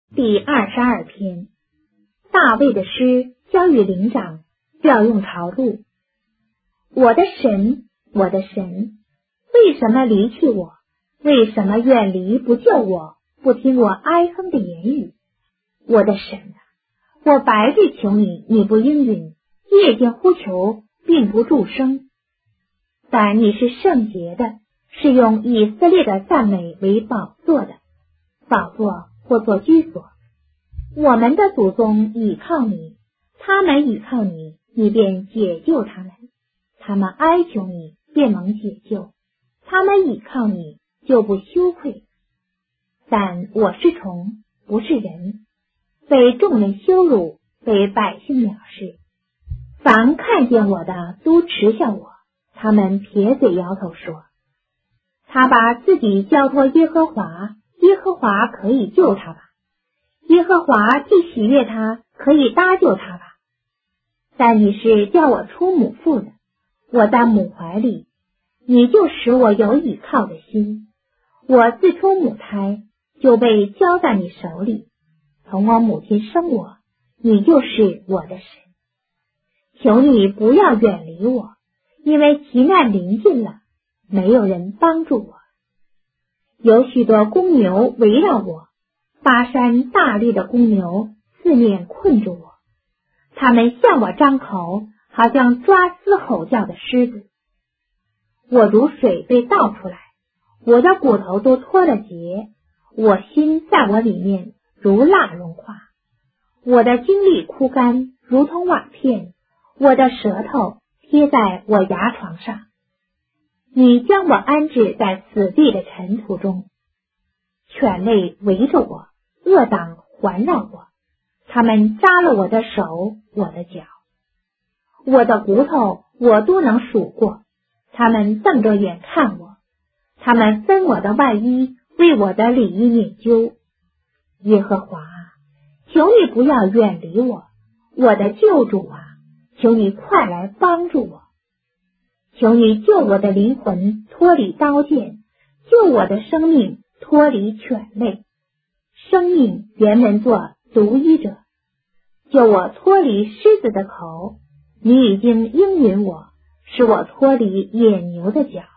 第22篇，大卫的诗交与灵长，调用朝录。我的神，我的神，为什么离弃我？为什么远离不救我，不听我哀哼的言语？我的神啊，我白日求你，你不应允；夜间呼求，并不助声。但你是圣洁的，是用以色列的赞美为宝座的，宝座或作居所。我们的祖宗倚靠你，他们倚靠你，你便解救他们；他们哀求你，便蒙解救；他们倚靠你，就不羞愧。但我是虫，不是人，被众人羞辱，被百姓藐视。凡看见我的，都耻笑我，他们撇嘴摇头说：他把自己交托耶和华，耶和华可以救他吧。耶和华既喜悦他，可以搭救他吧。但你是叫我出母腹的，我在母怀里，你就使我有倚靠的心。我自出母胎，就被交在你手里，从我母亲生我，你就是我的神。求你不要远离我，因为急难临近了，没有人帮助我。有许多公牛围绕我，巴山大力的公牛四面困住我，他们向我张口，好像抓嘶吼叫的狮子。我如水被倒出来，我的骨头都脱了节，我心在我里面如蜡融化，我的精力枯干，如同瓦片，我的舌头贴在我牙床上。你将我安置在死地的尘土中，犬类围着我，恶党环绕我，他们扎了我的手，我的脚，我的骨头我都能数过，他们瞪着眼看我，他们分我的外衣，为我的里衣研究。耶和华啊，求你不要远离我，我的救主啊，求你快来帮助我。求你救我的灵魂脱离刀剑，救我的生命脱离犬类。生命原本做独一者，救我脱离狮子的口。你已经应允我，使我脱离野牛的脚。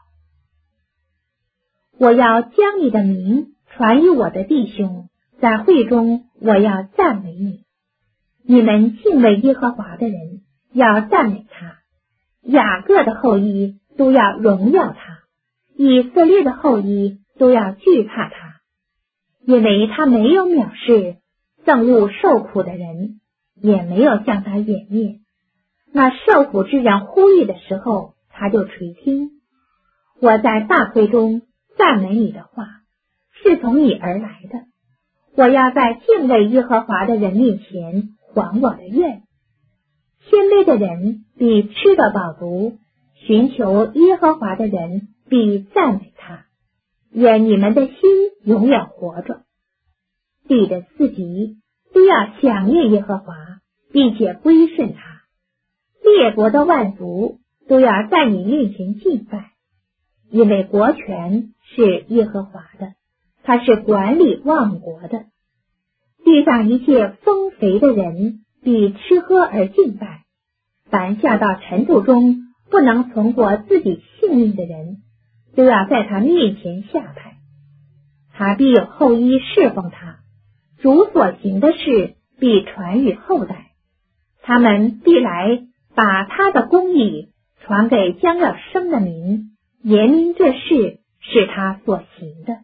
我要将你的名传于我的弟兄，在会中我要赞美你。你们敬畏耶和华的人要赞美他，雅各的后裔都要荣耀他，以色列的后裔都要惧怕他，因为他没有藐视憎恶受苦的人，也没有向他掩面。那受苦之人呼吁的时候，他就垂听。我在大会中赞美你的话，是从你而来的。我要在敬畏耶和华的人面前还我的愿。谦卑的人必吃得饱足，寻求耶和华的人必赞美他。愿你们的心永远活着。地的四极都要想念耶和华，并且归顺他。列国的万族都要在你面前敬拜，因为国权是耶和华的，他是管理万国的。地上一切丰肥的人必吃喝而敬拜，凡下到尘土中不能存活自己性命的人，都要在他面前下拜。他必有后裔侍奉他，主所行的事必传于后代，他们必来把他的公义传给将要生的民，言明这事是他所行的。